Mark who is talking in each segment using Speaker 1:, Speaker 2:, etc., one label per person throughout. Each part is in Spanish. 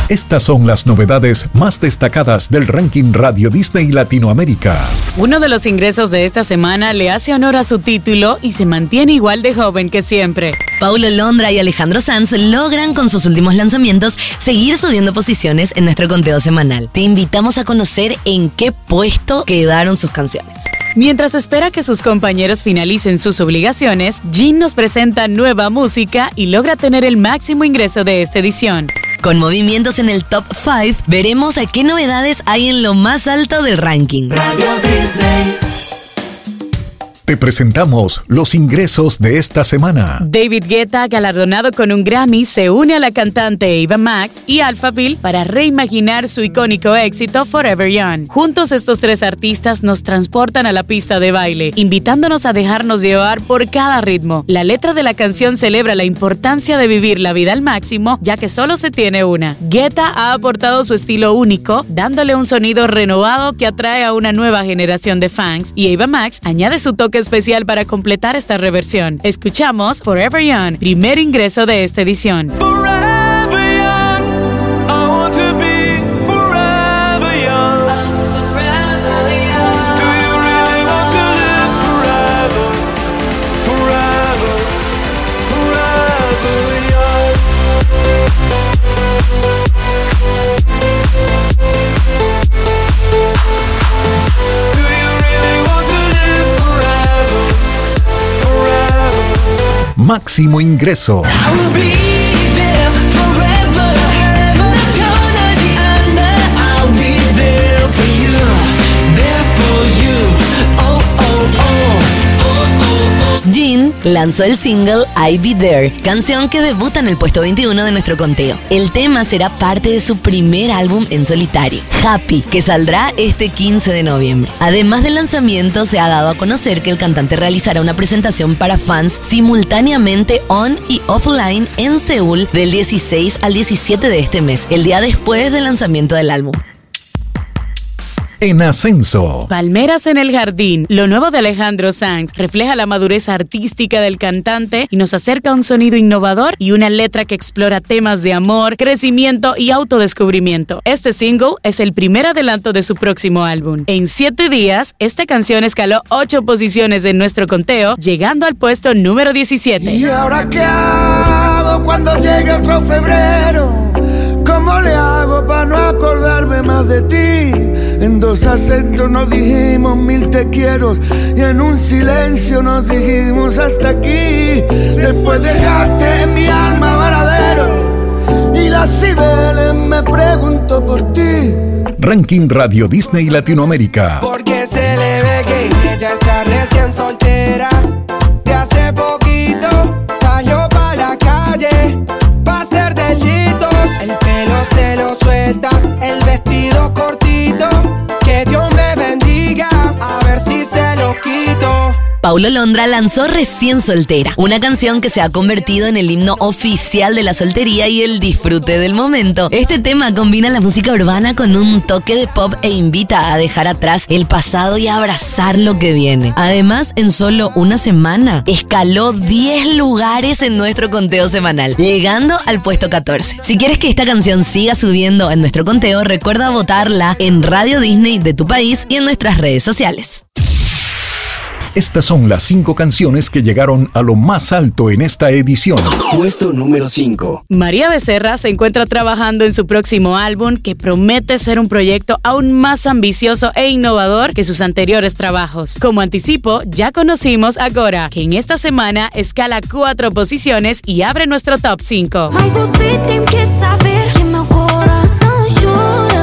Speaker 1: Estas son las novedades más destacadas del ranking Radio Disney Latinoamérica.
Speaker 2: Uno de los ingresos de esta semana le hace honor a su título y se mantiene igual de joven que siempre.
Speaker 3: Paulo Londra y Alejandro Sanz logran con sus últimos lanzamientos seguir subiendo posiciones en nuestro conteo semanal. Te invitamos a conocer en qué puesto quedaron sus canciones.
Speaker 2: Mientras espera que sus compañeros finalicen sus obligaciones, Jin nos presenta nueva música y logra tener el máximo ingreso de esta edición.
Speaker 3: Con movimientos en el Top 5, veremos a qué novedades hay en lo más alto del ranking.
Speaker 4: Radio Disney.
Speaker 1: Te presentamos los ingresos de esta semana.
Speaker 2: David Guetta, galardonado con un Grammy, se une a la cantante Ava Max y Alphaville para reimaginar su icónico éxito Forever Young. Juntos estos tres artistas nos transportan a la pista de baile, invitándonos a dejarnos llevar por cada ritmo. La letra de la canción celebra la importancia de vivir la vida al máximo, ya que solo se tiene una. Guetta ha aportado su estilo único, dándole un sonido renovado que atrae a una nueva generación de fans, y Ava Max añade su toque especial para completar esta reversión. Escuchamos Forever Young, primer ingreso de esta edición.
Speaker 1: Máximo ingreso.
Speaker 3: Jin lanzó el single I'll Be There, canción que debuta en el puesto 21 de nuestro conteo. El tema será parte de su primer álbum en solitario, Happy, que saldrá este 15 de noviembre. Además del lanzamiento, se ha dado a conocer que el cantante realizará una presentación para fans simultáneamente on y offline en Seúl del 16 al 17 de este mes, el día después del lanzamiento del álbum.
Speaker 1: En ascenso.
Speaker 2: Palmeras en el jardín, lo nuevo de Alejandro Sanz, refleja la madurez artística del cantante y nos acerca a un sonido innovador y una letra que explora temas de amor, crecimiento y autodescubrimiento. Este single es el primer adelanto de su próximo álbum. En 7 días, esta canción escaló 8 posiciones en nuestro conteo, llegando al puesto número 17.
Speaker 5: ¿Y ahora qué hago cuando llegue otro febrero? ¿Cómo le hago para no acordarme más de ti? En 2 acentos nos dijimos 1000 te quiero y en un silencio nos dijimos hasta aquí. Después dejaste en mi alma varadero y las cibeles me pregunto por ti.
Speaker 1: Ranking Radio Disney Latinoamérica.
Speaker 6: Porque se le ve que ella está recién soltera. De hace poquito salió pa' la calle pa' hacer delitos. El pelo se lo suelta, el vestido cortito. Que Dios me bendiga, a ver si se lo quito.
Speaker 3: Paulo Londra lanzó Recién Soltera, una canción que se ha convertido en el himno oficial de la soltería y el disfrute del momento. Este tema combina la música urbana con un toque de pop e invita a dejar atrás el pasado y a abrazar lo que viene. Además, en solo una semana, escaló 10 lugares en nuestro conteo semanal, llegando al puesto 14. Si quieres que esta canción siga subiendo en nuestro conteo, recuerda votarla en Radio Disney de tu país y en nuestras redes sociales.
Speaker 1: Estas son las 5 canciones que llegaron a lo más alto en esta edición.
Speaker 4: Puesto número 5.
Speaker 2: María Becerra se encuentra trabajando en su próximo álbum, que promete ser un proyecto aún más ambicioso e innovador que sus anteriores trabajos. Como anticipo, ya conocimos a Gora, que en esta semana escala 4 posiciones y abre nuestro top 5.
Speaker 7: Mas você tem que saber que meu coração chora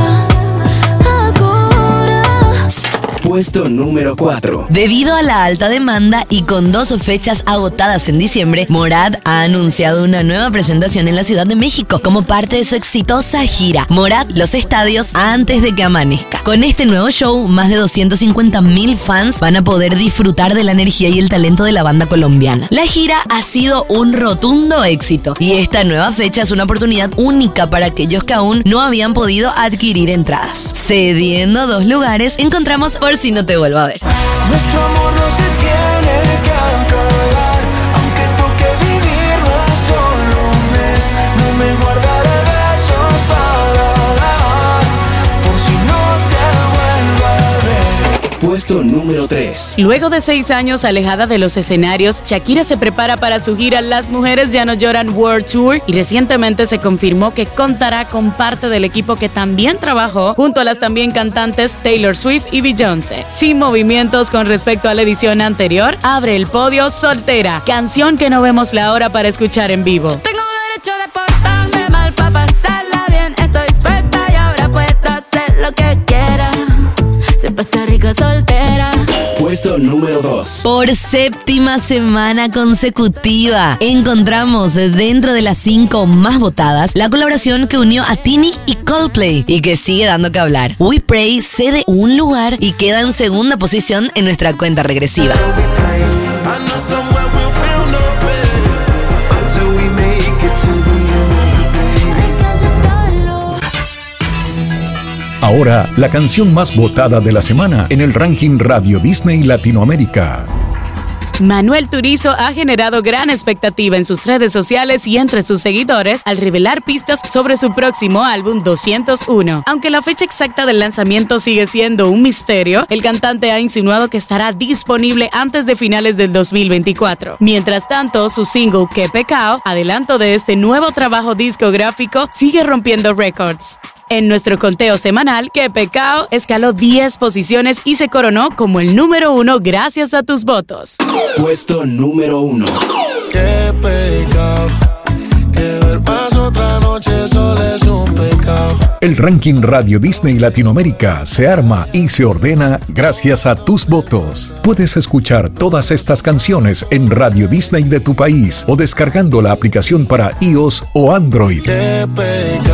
Speaker 7: agora.
Speaker 4: Puesto número 4.
Speaker 3: Debido a la alta demanda y con 2 fechas agotadas en diciembre, Morat ha anunciado una nueva presentación en la Ciudad de México como parte de su exitosa gira Morat Los Estadios antes de que amanezca. Con este nuevo show, más de 250,000 fans van a poder disfrutar de la energía y el talento de la banda colombiana. La gira ha sido un rotundo éxito y esta nueva fecha es una oportunidad única para aquellos que aún no habían podido adquirir entradas. Cediendo 2 lugares, encontramos Por si no te vuelvo a ver.
Speaker 5: Nuestro amor no se tiene que acabar, aunque toque vivirlo solo un mes. No me guardaré besos para
Speaker 4: Puesto número 3.
Speaker 2: Luego de 6 años alejada de los escenarios, Shakira se prepara para su gira Las Mujeres Ya No Lloran World Tour y recientemente se confirmó que contará con parte del equipo que también trabajó junto a las también cantantes Taylor Swift y Beyoncé. Sin movimientos con respecto a la edición anterior, abre el podio Soltera, canción que no vemos la hora para escuchar en vivo.
Speaker 7: Tengo derecho de portarme mal para pasarla bien. Estoy suelta y ahora puedo hacer lo que quiera. Se pasa rico soltera.
Speaker 4: Puesto número 2.
Speaker 3: Por 7ª semana consecutiva, encontramos dentro de las 5 más votadas la colaboración que unió a Tini y Coldplay y que sigue dando que hablar. We Pray cede un lugar y queda en 2ª posición en nuestra cuenta regresiva.
Speaker 1: Ahora, la canción más votada de la semana en el ranking Radio Disney Latinoamérica.
Speaker 2: Manuel Turizo ha generado gran expectativa en sus redes sociales y entre sus seguidores al revelar pistas sobre su próximo álbum 201. Aunque la fecha exacta del lanzamiento sigue siendo un misterio, el cantante ha insinuado que estará disponible antes de finales del 2024. Mientras tanto, su single Que Pecao, adelanto de este nuevo trabajo discográfico, sigue rompiendo récords. En nuestro conteo semanal, Que Pecao escaló 10 posiciones y se coronó como el número 1 gracias a tus votos.
Speaker 4: Puesto número 1.
Speaker 5: Qué pecado, que ver más otra noche solo es un pecado.
Speaker 1: El ranking Radio Disney Latinoamérica se arma y se ordena gracias a tus votos. Puedes escuchar todas estas canciones en Radio Disney de tu país o descargando la aplicación para iOS o Android.
Speaker 5: Qué pecado.